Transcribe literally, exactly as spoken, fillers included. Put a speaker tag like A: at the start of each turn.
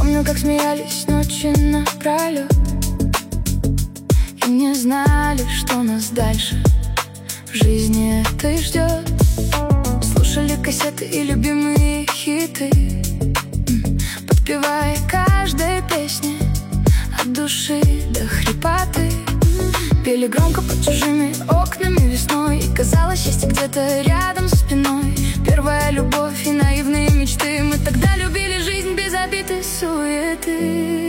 A: Помню, как смеялись ночи напролёт и не знали, что нас дальше в жизни это и ждет. Слушали кассеты и любимые хиты, подпевая каждой песне от души до хрипоты. Пели громко под чужими окнами весной, и казалось, счастье где-то рядом за спиной. Первая любовь и наивные мечты. Мы тогда любили жизнь без обид и суеты.